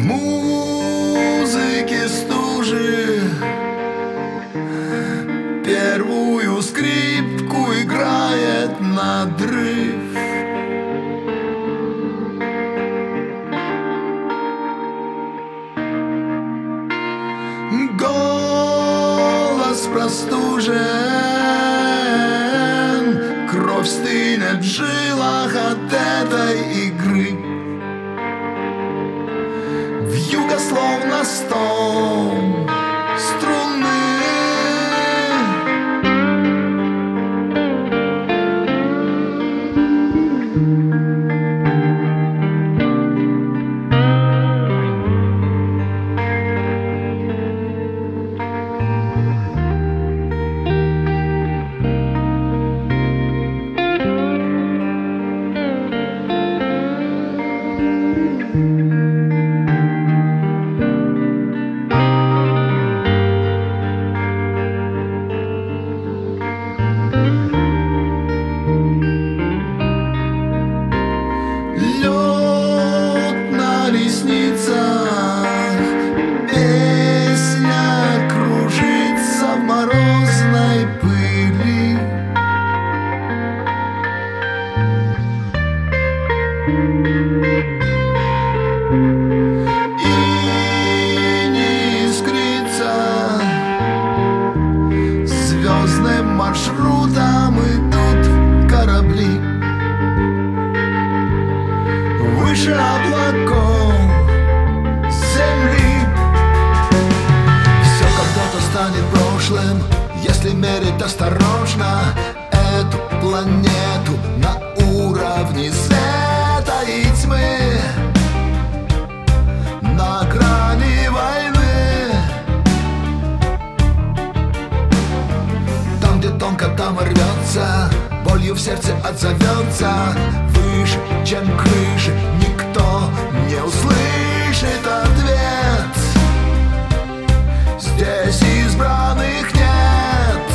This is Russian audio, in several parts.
музыке стужи первую скрипку играет надрыв. Голос простужен, кровь стынет в жилах от этой игры. Вьюга словно стон струны. Песня кружится в морозной пыли. И не искрится звездным маршрутом идут корабли. Выше облаков земли. Все когда-то станет прошлым, если мерить осторожно эту планету на уровне света и тьмы, на грани войны. Там, где тонко, там рвется, болью в сердце отзовется. Выше, чем крыши, никто не услышит ответ. Здесь избранных нет.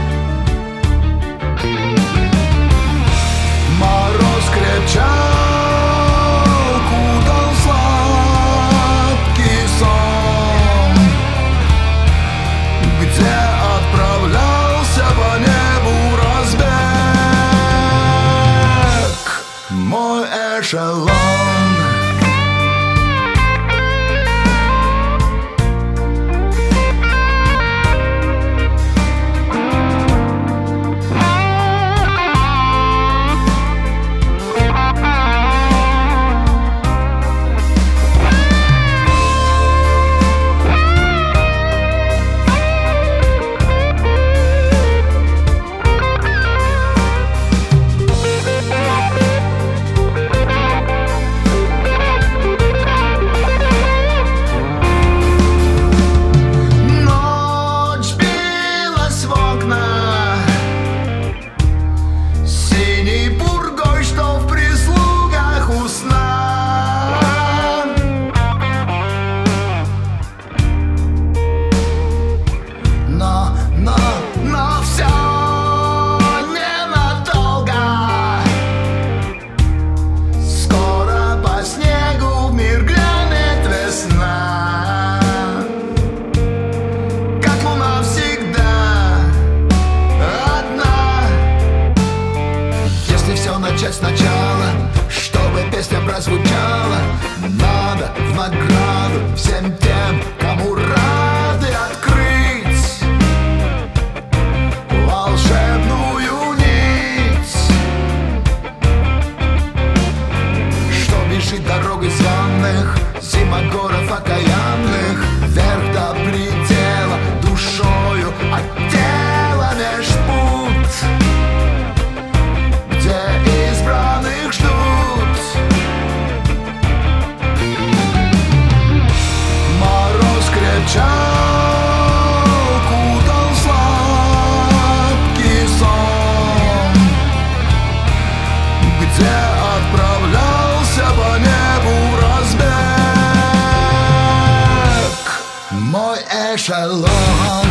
Мороз крепчал, кутал сладкий сон, где отправлялся по небу разбег мой эшелон. Начать сначала, чтобы песня прозвучала. Надо в награду всем тем, кому рады открыть волшебную нить, что бежит дорогой звонных зимогоров окаянных, вверх до предела, душою от тела меж путь, где избранных ждут. Мороз крепчал, кутал сладкий сон, где отправлялся по небу разбег мой эшелон.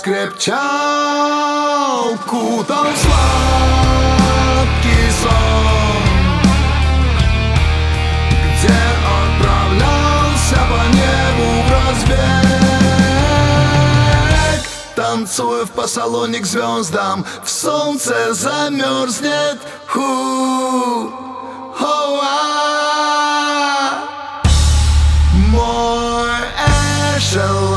крепчал, кутал в сладкий сон, где отправлялся по небу в разбег. Танцуев по салоне к звездам, в солнце замерзнет. Мой эшелон